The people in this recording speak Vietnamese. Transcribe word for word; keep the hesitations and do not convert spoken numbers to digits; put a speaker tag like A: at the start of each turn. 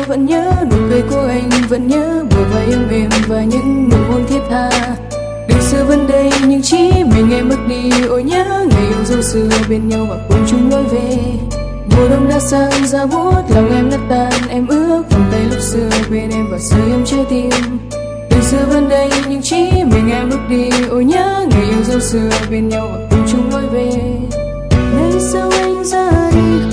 A: vẫn nhớ nụ cười của anh, vẫn nhớ bờ vai êm êm và những nụ hôn thiết tha. Đời xưa vẫn đây nhưng chỉ mình em mất đi. Ôi nhớ ngày yêu dấu xưa bên nhau và cùng chung lối về. Mùa đông đã sang giá buốt lòng em nát tan. Em ước vòng tay lúc xưa bên em và sưởi ấm trái tim. Đời xưa vẫn đây nhưng chỉ mình em bước đi. Ôi nhớ ngày yêu dấu xưa bên nhau và cùng chung lối về. Ngày sau anh ra đi